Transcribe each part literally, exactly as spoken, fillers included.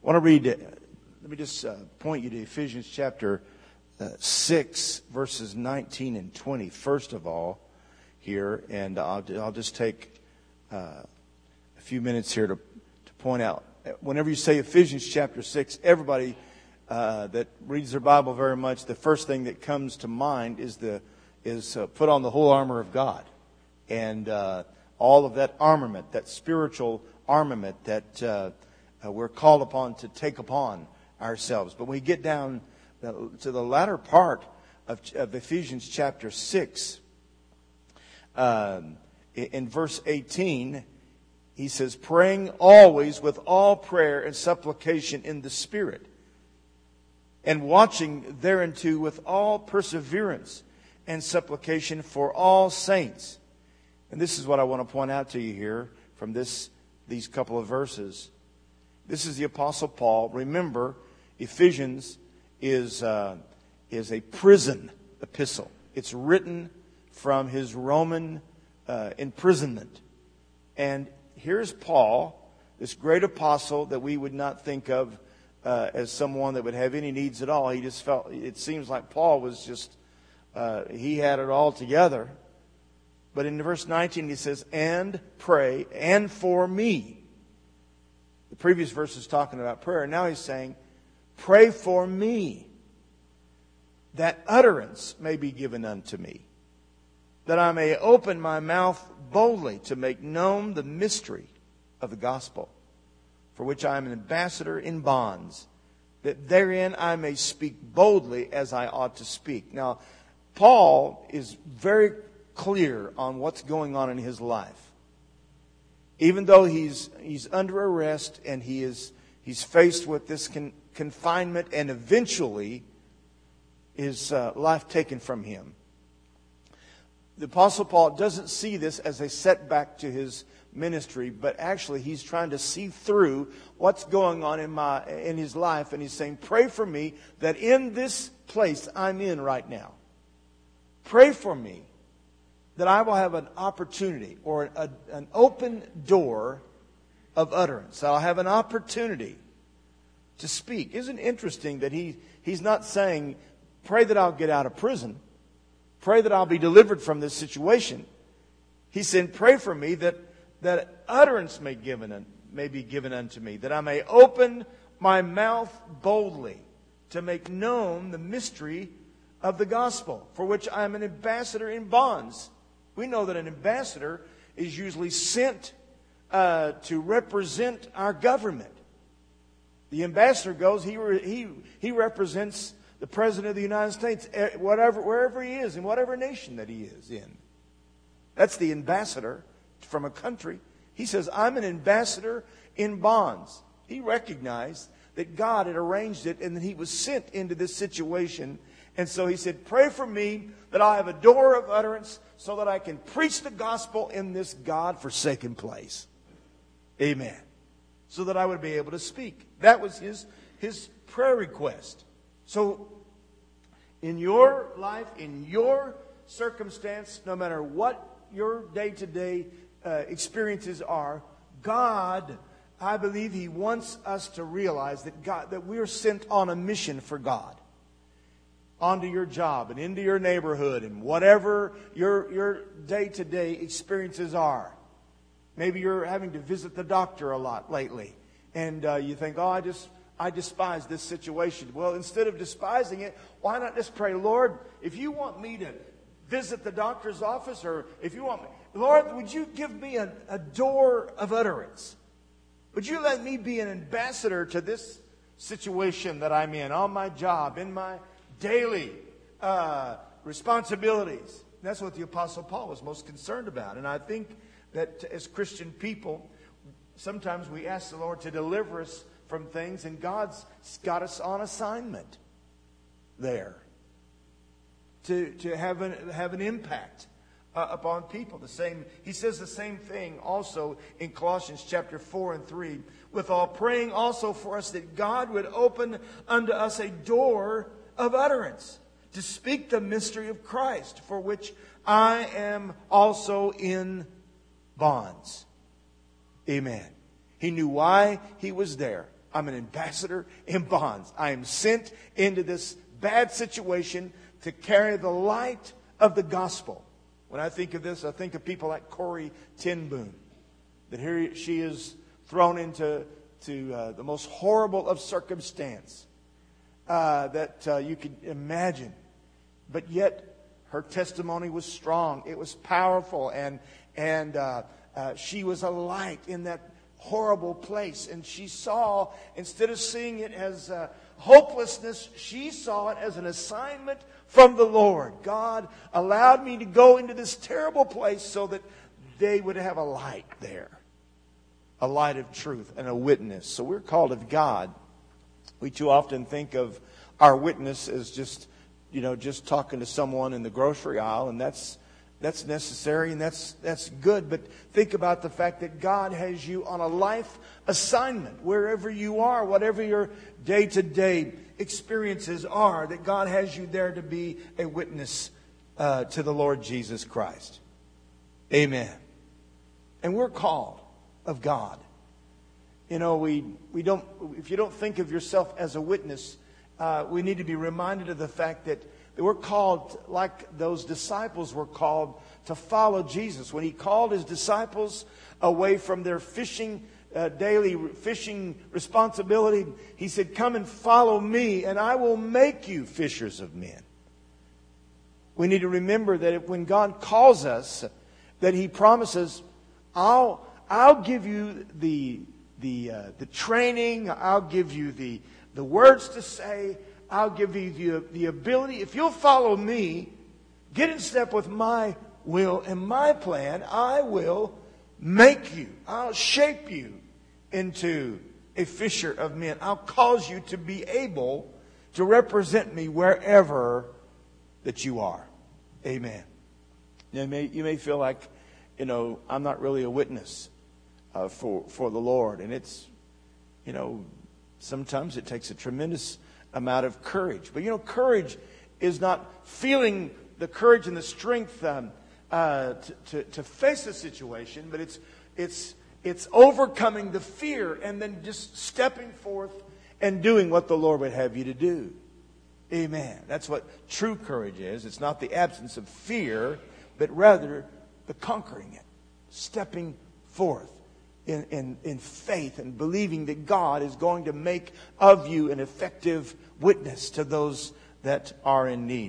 I want to read, uh, let me just uh, point you to Ephesians chapter uh, six, verses nineteen and twenty, first of all, here. And I'll, I'll just take uh, a few minutes here to, to point out. Whenever you say Ephesians chapter six, everybody uh, that reads their Bible very much, the first thing that comes to mind is the is uh, put on the whole armor of God. And uh, all of that armament, that spiritual armament that uh, uh, we're called upon to take upon ourselves. But when we get down to the latter part of, of Ephesians chapter six, um, in verse eighteen, he says, praying always with all prayer and supplication in the Spirit, and watching thereunto with all perseverance and supplication for all saints. And this is what I want to point out to you here from this these couple of verses. This is the Apostle Paul. Remember, Ephesians is uh, is a prison epistle. It's written from his Roman uh, imprisonment. And here's Paul, this great apostle that we would not think of uh, as someone that would have any needs at all. He just felt, it seems like Paul was just, uh, he had it all together. But in verse nineteen he says, and pray, and for me. The previous verse is talking about prayer. Now he's saying, pray for me, that utterance may be given unto me, that I may open my mouth boldly to make known the mystery of the gospel, for which I am an ambassador in bonds, that therein I may speak boldly as I ought to speak. Now, Paul is very clear on what's going on in his life. Even though he's he's under arrest and he is he's faced with this con, confinement and eventually his uh, life taken from him. The Apostle Paul doesn't see this as a setback to his ministry, but actually he's trying to see through what's going on in my in his life, and he's saying, pray for me that in this place I'm in right now, pray for me that I will have an opportunity or a, an open door of utterance. I'll have an opportunity to speak. Isn't it interesting that he he's not saying, pray that I'll get out of prison, pray that I'll be delivered from this situation. He said, pray for me that, that utterance may, given, may be given unto me, that I may open my mouth boldly to make known the mystery of the gospel, for which I am an ambassador in bonds. We know that an ambassador is usually sent uh, to represent our government. The ambassador goes, he, re, he, he represents the President of the United States, whatever, wherever he is, in whatever nation that he is in. That's the ambassador from a country. He says, I'm an ambassador in bonds. He recognized that God had arranged it and that he was sent into this situation. And so he said, pray for me that I have a door of utterance so that I can preach the gospel in this God-forsaken place. Amen. So that I would be able to speak. That was his, his prayer request. So in your life, in your circumstance, no matter what your day-to-day uh, experiences are, God, I believe he wants us to realize that God, that we're sent on a mission for God. Onto your job and into your neighborhood and whatever your, your day-to-day experiences are. Maybe you're having to visit the doctor a lot lately. And uh, you think, oh, I just I despise this situation. Well, instead of despising it, why not just pray, Lord, if you want me to visit the doctor's office, or if you want me, Lord, would you give me a, a door of utterance? Would you let me be an ambassador to this situation that I'm in, on my job, in my daily uh, responsibilities? That's what the Apostle Paul was most concerned about. And I think that as Christian people, sometimes we ask the Lord to deliver us from things, and God's got us on assignment there to, to have, an, have an impact uh, upon people. The same, he says the same thing also in Colossians chapter four and three. With all praying also for us that God would open unto us a door of utterance to speak the mystery of Christ, for which I am also in bonds. Amen. He knew why he was there. I'm an ambassador in bonds. I am sent into this bad situation to carry the light of the gospel. When I think of this, I think of people like Corrie ten Boom. That here she is thrown into to uh, the most horrible of circumstance uh, that uh, you could imagine. But yet her testimony was strong. It was powerful. And, and uh, uh, she was a light in that horrible place. And she saw, instead of seeing it as uh, hopelessness, she saw it as an assignment from the Lord. God allowed me to go into this terrible place so that they would have a light there. A light of truth and a witness. So we're called of God. We too often think of our witness as just, you know, just talking to someone in the grocery aisle, and that's that's necessary and that's that's good. But think about the fact that God has you on a life assignment wherever you are, whatever your day-to-day experiences are, that God has you there to be a witness uh, to the Lord Jesus Christ. Amen. And we're called of God. You know, we we don't. If you don't think of yourself as a witness, uh, we need to be reminded of the fact that, that we're called, like those disciples were called, to follow Jesus. When He called His disciples away from their fishing uh, daily fishing responsibility, He said, "Come and follow me, and I will make you fishers of men." We need to remember that if, when God calls us, that He promises, "I'll." I'll give you the the uh, the training. I'll give you the the words to say. I'll give you the, the ability. If you'll follow me, get in step with my will and my plan, I will make you. I'll shape you into a fisher of men. I'll cause you to be able to represent me wherever that you are. Amen. You may, you may feel like, you know, I'm not really a witness Uh, for for the Lord. And it's, you know, sometimes it takes a tremendous amount of courage. But, you know, courage is not feeling the courage and the strength um, uh, to, to, to face a situation, but it's it's it's overcoming the fear and then just stepping forth and doing what the Lord would have you to do. Amen. That's what true courage is. It's not the absence of fear, but rather the conquering it, stepping forth In, in, in faith and believing that God is going to make of you an effective witness to those that are in need.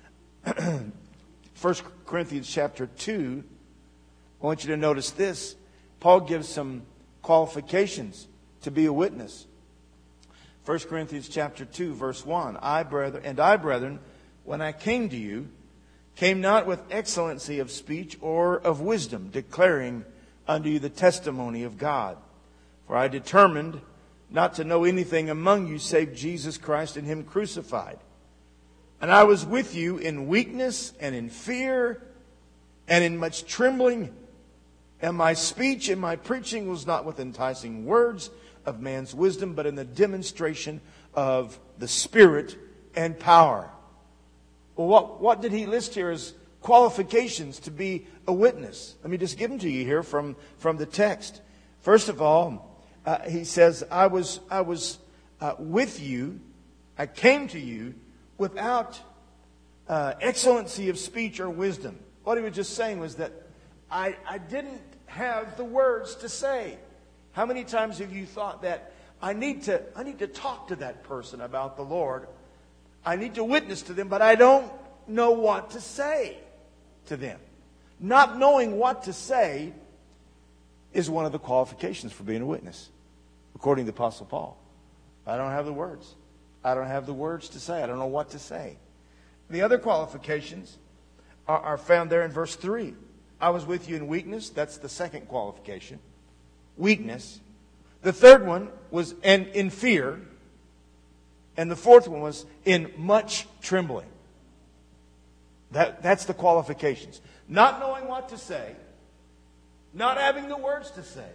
First Corinthians chapter two, I want you to notice this. Paul gives some qualifications to be a witness. First Corinthians chapter two, verse one. I, brethren, and I, brethren, when I came to you, came not with excellency of speech or of wisdom, declaring unto you the testimony of God. For I determined not to know anything among you save Jesus Christ and Him crucified. And I was with you in weakness and in fear and in much trembling. And my speech and my preaching was not with enticing words of man's wisdom, but in the demonstration of the Spirit and power. Well, what, what did he list here as qualifications to be a witness? Let me just give them to you here from, from the text. First of all, uh, he says, I was, I was uh, with you, I came to you without uh, excellency of speech or wisdom. What he was just saying was that I, I didn't have the words to say. How many times have you thought that I need to, I need to talk to that person about the Lord? I need to witness to them, but I don't know what to say to them. Not knowing what to say is one of the qualifications for being a witness, according to the Apostle Paul. I don't have the words. I don't have the words to say. I don't know what to say. The other qualifications are, are found there in verse three. I was with you in weakness. That's the second qualification. Weakness. The third one was and in fear. And the fourth one was in much trembling. That, that's the qualifications. Not knowing what to say. Not having the words to say.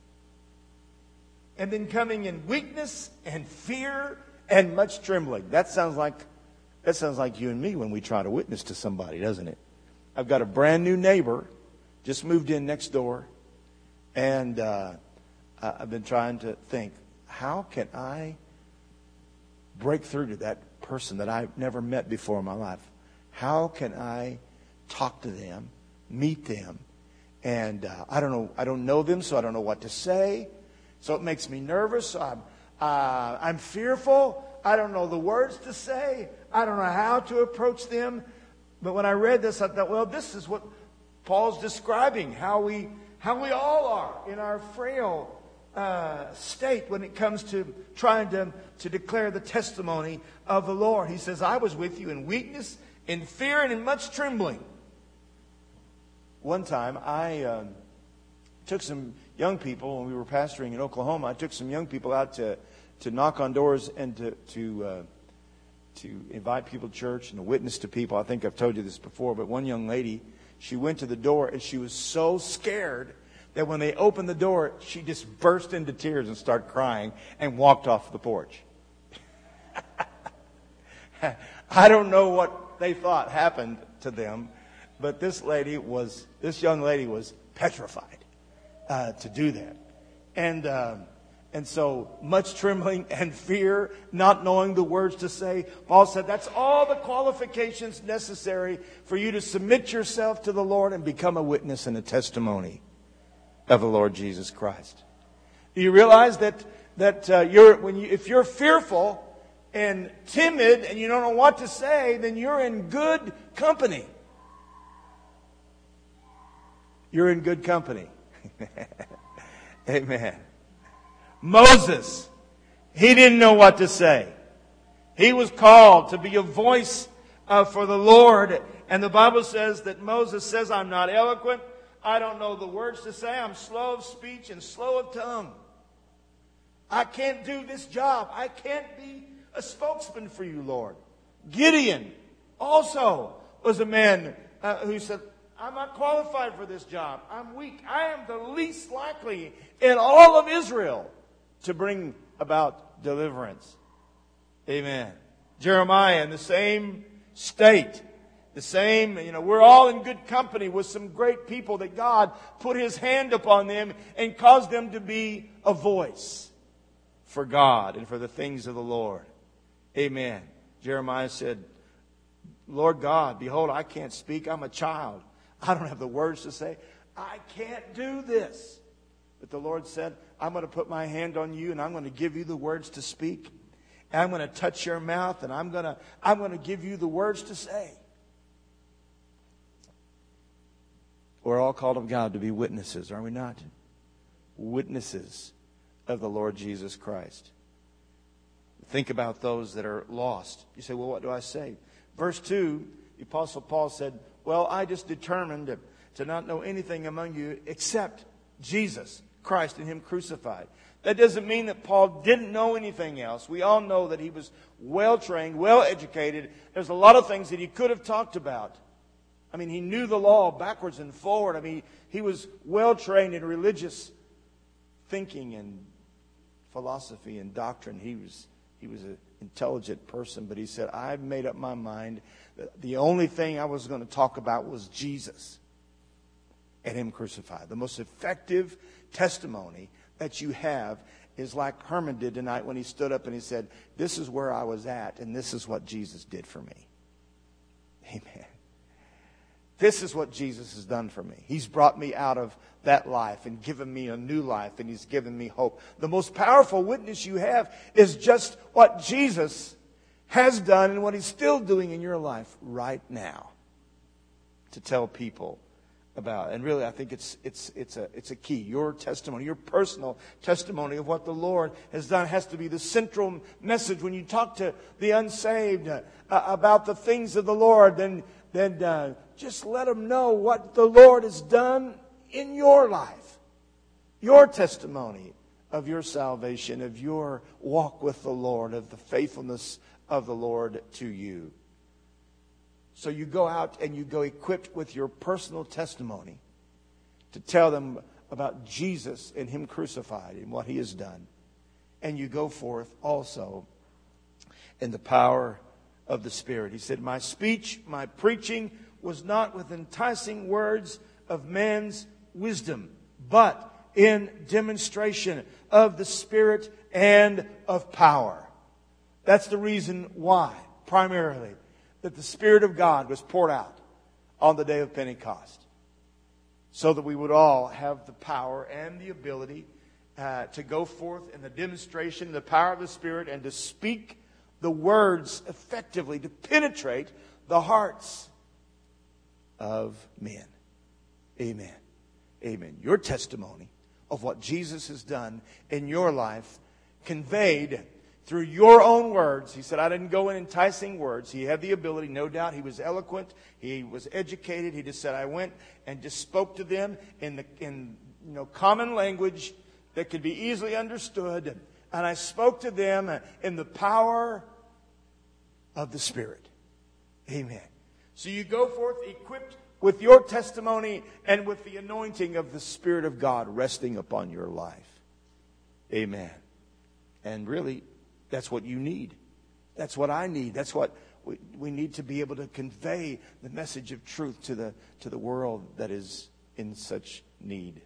And then coming in weakness and fear and much trembling. That sounds like that sounds like you and me when we try to witness to somebody, doesn't it? I've got a brand new neighbor, just moved in next door, and uh, I've been trying to think, how can I break through to that person that I've never met before in my life? How can I talk to them, meet them? And uh, I don't know. I don't know them, so I don't know what to say. So it makes me nervous. I'm, uh, I'm fearful. I don't know the words to say. I don't know how to approach them. But when I read this, I thought, well, this is what Paul's describing, how we how we all are in our frail uh, state when it comes to trying to, to declare the testimony of the Lord. He says, I was with you in weakness, in fear, and in much trembling. One time, I um, took some young people, when we were pastoring in Oklahoma, I took some young people out to, to knock on doors and to to, uh, to invite people to church and to witness to people. I think I've told you this before, but one young lady, she went to the door and she was so scared that when they opened the door, she just burst into tears and started crying and walked off the porch. I don't know what they thought happened to them, but this lady was, this young lady was petrified uh, to do that. And uh, and so much trembling and fear, not knowing the words to say. Paul said that's all the qualifications necessary for you to submit yourself to the Lord and become a witness and a testimony of the Lord Jesus Christ. Do you realize that that uh, you're when you if you're fearful and timid and you don't know what to say, then you're in good company. You're in good company. Amen. Moses, he didn't know what to say. He was called to be a voice uh, for the Lord. And the Bible says that Moses says, I'm not eloquent. I don't know the words to say. I'm slow of speech and slow of tongue. I can't do this job. I can't be a spokesman for you, Lord. Gideon also was a man uh, who said, I'm not qualified for this job. I'm weak. I am the least likely in all of Israel to bring about deliverance. Amen. Jeremiah in the same state. The same, you know, we're all in good company with some great people that God put His hand upon them and caused them to be a voice for God and for the things of the Lord. Amen. Jeremiah said, Lord God, behold, I can't speak. I'm a child. I don't have the words to say. I can't do this. But the Lord said, I'm going to put my hand on you and I'm going to give you the words to speak. And I'm going to touch your mouth and I'm going to, I'm going to give you the words to say. We're all called of God to be witnesses, are we not? Witnesses of the Lord Jesus Christ. Think about those that are lost. You say, well, what do I say? Verse two, the Apostle Paul said, well, I just determined to, to not know anything among you except Jesus Christ and Him crucified. That doesn't mean that Paul didn't know anything else. We all know that he was well-trained, well-educated. There's a lot of things that he could have talked about. I mean, he knew the law backwards and forward. I mean, he was well-trained in religious thinking and philosophy and doctrine. He was he was an intelligent person, but he said, I've made up my mind that the only thing I was going to talk about was Jesus and Him crucified. The most effective testimony that you have is like Herman did tonight when he stood up and he said, this is where I was at and this is what Jesus did for me. Amen. This is what Jesus has done for me. He's brought me out of that life and given me a new life, and He's given me hope. The most powerful witness you have is just what Jesus has done and what He's still doing in your life right now to tell people about. And really, I think it's it's it's a it's a key. Your testimony, your personal testimony of what the Lord has done has to be the central message when you talk to the unsaved uh, about the things of the Lord. Then then uh, just let them know what the Lord has done in your life, your testimony of your salvation, of your walk with the Lord, of the faithfulness of the Lord to you. So you go out and you go equipped with your personal testimony to tell them about Jesus and Him crucified and what He has done. And you go forth also in the power of the Spirit. He said, my speech, my preaching was not with enticing words of man's wisdom, but in demonstration of the Spirit and of power. That's the reason why, primarily, that the Spirit of God was poured out on the day of Pentecost. So that we would all have the power and the ability uh, to go forth in the demonstration, the power of the Spirit, and to speak the words effectively, to penetrate the hearts of men. Amen. Amen. Your testimony of what Jesus has done in your life, conveyed through your own words. He said, I didn't go in enticing words. He had the ability, no doubt. He was eloquent. He was educated. He just said, I went and just spoke to them in the in you know common language that could be easily understood. And I spoke to them in the power of the Spirit. Amen. So you go forth equipped with your testimony and with the anointing of the Spirit of God resting upon your life. Amen. And really, that's what you need. That's what I need. That's what we, we need to be able to convey the message of truth to the to the world that is in such need.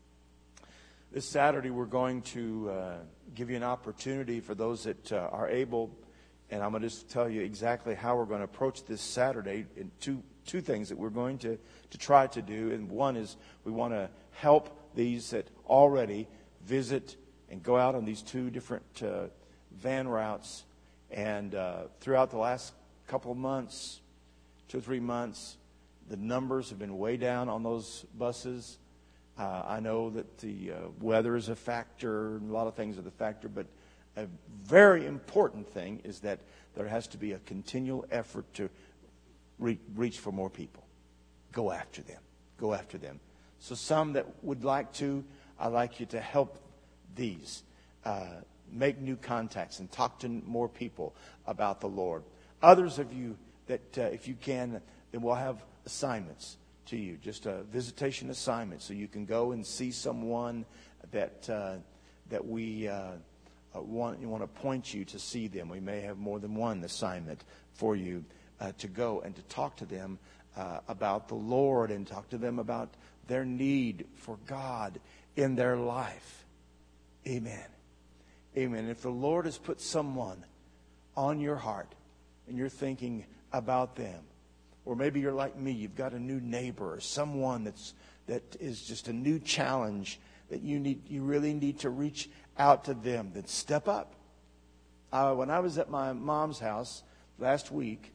This Saturday, we're going to uh, give you an opportunity for those that uh, are able, and I'm going to just tell you exactly how we're going to approach this Saturday in two two things that we're going to, to try to do. And one is we want to help these that already visit and go out on these two different uh, van routes. And uh, throughout the last couple of months, two or three months, the numbers have been way down on those buses. Uh, I know that the uh, weather is a factor, and a lot of things are a factor, but a very important thing is that there has to be a continual effort to re- reach for more people. Go after them. Go after them. So some that would like to, I'd like you to help these. Uh, make new contacts and talk to more people about the Lord. Others of you that, uh, if you can, then we'll have assignments to you. Just a visitation assignment so you can go and see someone that uh, that we uh, want, you want to point you to see them. We may have more than one assignment for you uh, to go and to talk to them uh, about the Lord and talk to them about their need for God in their life. Amen. Amen. If the Lord has put someone on your heart and you're thinking about them, or maybe you're like me, you've got a new neighbor or someone that's that is just a new challenge that you need, you really need to reach out to them, then step up. Uh, when I was at my mom's house last week,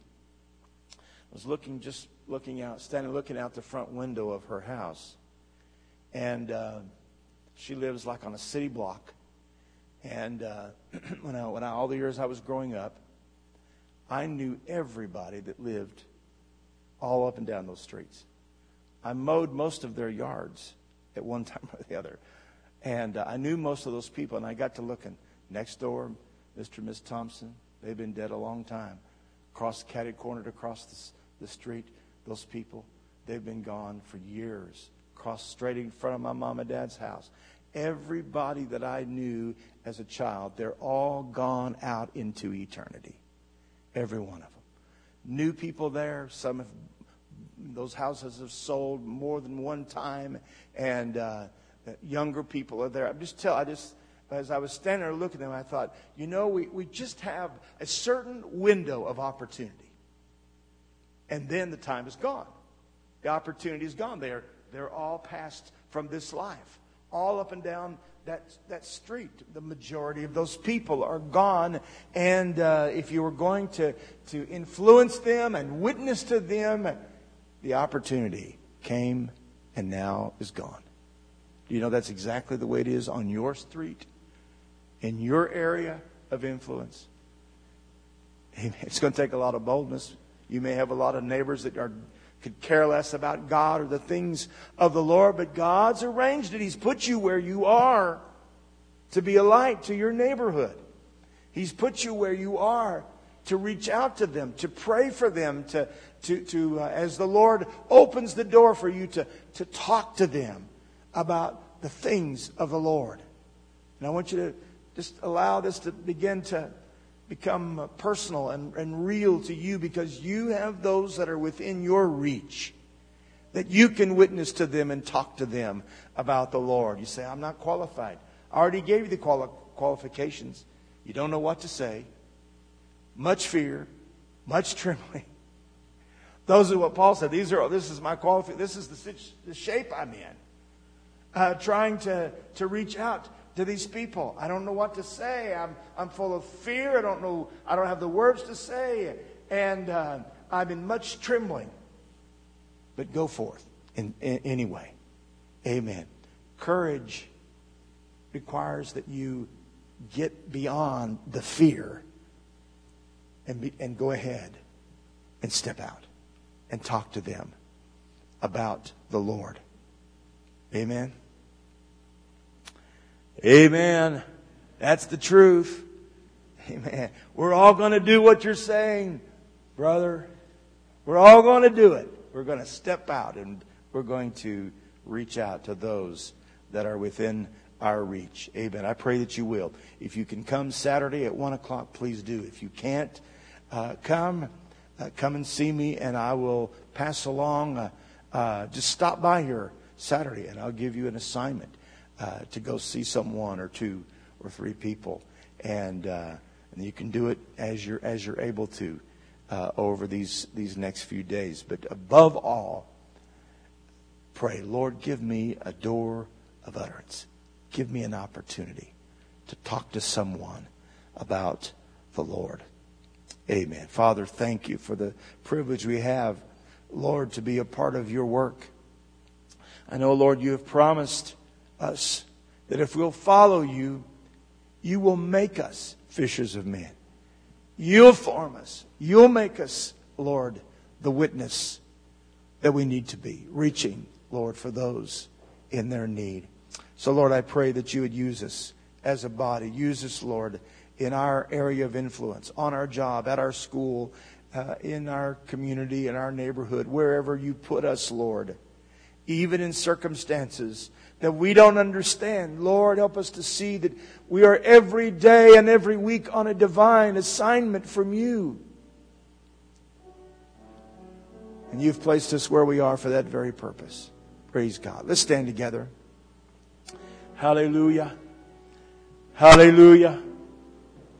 I was looking, just looking out, standing looking out the front window of her house, and uh, she lives like on a city block. And uh, when I, when I, all the years I was growing up, I knew everybody that lived all up and down those streets. I mowed most of their yards at one time or the other. And uh, I knew most of those people, and I got to looking. Next door, Mister and Miss Thompson, they've been dead a long time. Across the catty corner, across the, the street, those people, they've been gone for years. Across straight in front of my mom and dad's house. Everybody that I knew as a child, they're all gone out into eternity. Every one of them. New people there. Some of those houses have sold more than one time, and uh, younger people are there. I'm just tell. I just as I was standing there looking at them, I thought, you know, we, we just have a certain window of opportunity, and then the time is gone. The opportunity is gone. They're they're all passed from this life. All up and down that that street. The majority of those people are gone. And uh, if you were going to, to influence them and witness to them, the opportunity came and now is gone. Do you know that's exactly the way it is on your street? In your area of influence? It's going to take a lot of boldness. You may have a lot of neighbors that are could care less about God or the things of the Lord, but God's arranged it. He's put you where you are to be a light to your neighborhood. He's put you where you are to reach out to them, to pray for them, to to to uh, as the Lord opens the door for you to to talk to them about the things of the Lord. And I want you to just allow this to begin to become personal and, and real to you, because you have those that are within your reach that you can witness to them and talk to them about the Lord. You say, I'm not qualified. I already gave you the quali- qualifications. You don't know what to say. Much fear, much trembling. Those are what Paul said. These are. This is my qualification. This is the, the shape I'm in. Uh, trying to, to reach out to these people. I don't know what to say. I'm I'm full of fear. I don't know. I don't have the words to say, and uh, I'm in much trembling. But go forth in, in anyway. Amen. Courage requires that you get beyond the fear and be, and go ahead and step out and talk to them about the Lord. Amen. Amen. That's the truth. Amen. We're all going to do what you're saying, brother. We're all going to do it. We're going to step out and we're going to reach out to those that are within our reach. Amen. I pray that you will. If you can come Saturday at one o'clock, please do. If you can't uh, come, uh, come and see me and I will pass along. Uh, uh, just stop by here Saturday and I'll give you an assignment uh, to go see someone or two or three people. And, uh, and you can do it as you're, as you're able to uh, over these, these next few days. But above all, pray, Lord, give me a door of utterance. Give me an opportunity to talk to someone about the Lord. Amen. Father, thank you for the privilege we have, Lord, to be a part of your work. I know, Lord, you have promised us that if we'll follow you, you will make us fishers of men. You'll form us. You'll make us, Lord, the witness that we need to be, reaching, Lord, for those in their need. So, Lord, I pray that you would use us as a body. Use us, Lord, in our area of influence, on our job, at our school, uh, in our community, in our neighborhood, wherever you put us, Lord. Even in circumstances that we don't understand. Lord, help us to see that we are every day and every week on a divine assignment from you. And you've placed us where we are for that very purpose. Praise God. Let's stand together. Hallelujah. Hallelujah.